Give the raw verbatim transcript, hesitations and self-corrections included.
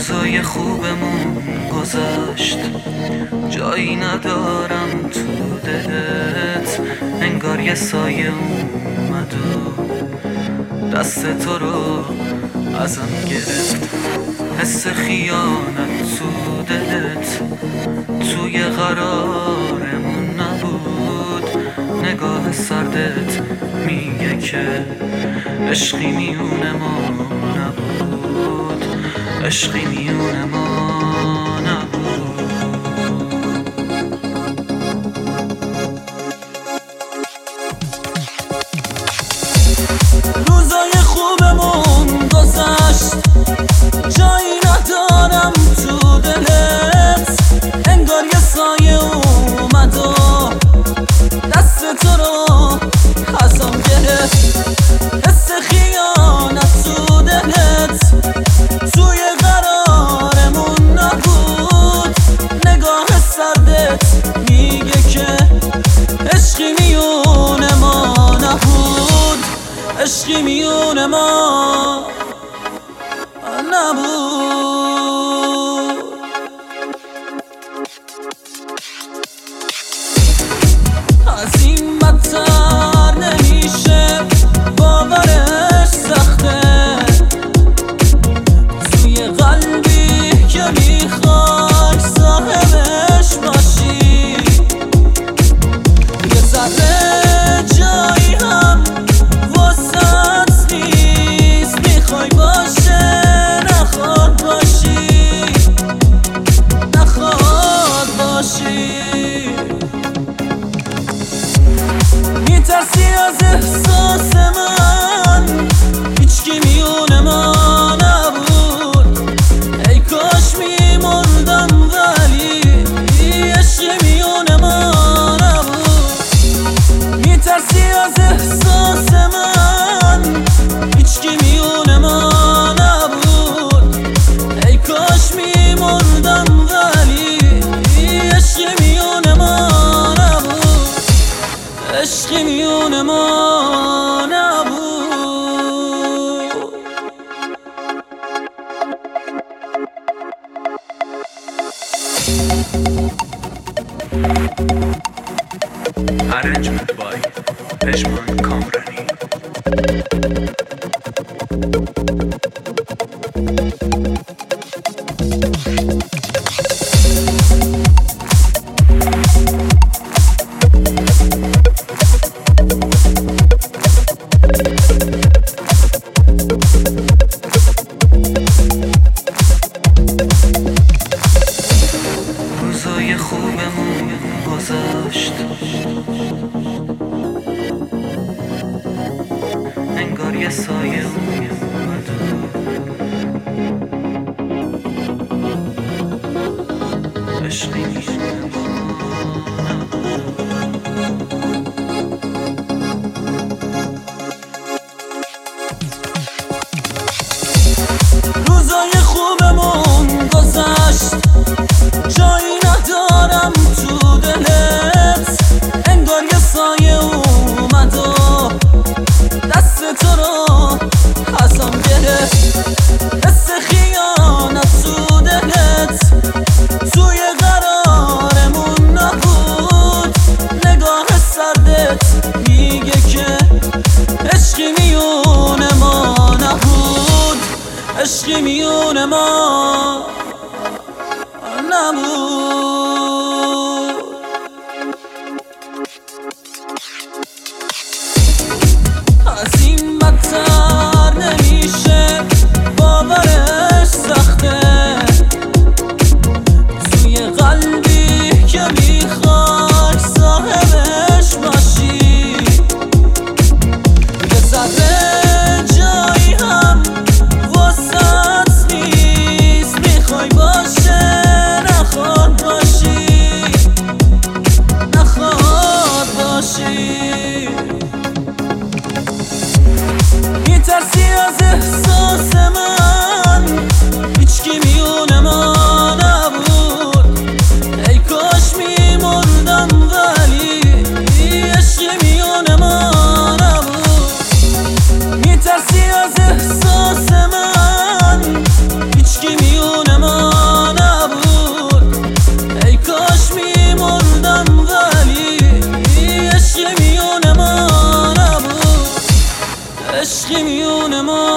روزای خوبمون گذشت، جایی ندارم تو دلت. انگار یه سایه اومد و دست تو رو ازم گرفت. حس خیانت تو دلت توی قرارمون نبود. نگاه سردت میگه که عشقی میون ما نبود، عشقی میون ما نبود. روزای خوبمون گذشت، جایی ندارم تو دلت. انگار یه سایه اومد و دست تو رو ازم گرفت. حس خیانت تو دلت توی قرارمون نبود. نگاه سردت میگه که عشقی میون ما نبود، عشقی میون ما نبود. از این بدتر نمیشه، باورش سخته. توی قلبی که میخوای صاحبش باشی، یه ذره جایی هم واسط نیست. میخوای باشه نخواد باشی، نخواد باشی. میترسی از احساس من، هیچکی میون ما نبود. ای کاش میموندم ولی عشق میون ما نبود. میترسی از احساس من، هیچکی میون ما نبود. ای کاش میموندم ولی عشق میون ما نبود، عشقی میون ما نبود. Arrangement by Pejman Kamrani. روزای خوبمون گذشت، انگار یه سایه اومد و عشقی میون ما نبود. روزای خوبمون گذشت، جایی ندارم تو دلت. انگار یه سایه اومد و دست تو رو ازم گرفت. حس خیانت تو دلت توی قرارمون نبود. نگاه سردت میگه که عشقی میون ما نبود، عشقی میون ما نبود. از این بدتر نمیشه، باورش سخته. توی قلبی که میخوای صاحبش باشی، یه ذره جایی هم واسط نیست. میخوای باشه نخواد باشی، عشقی میون ما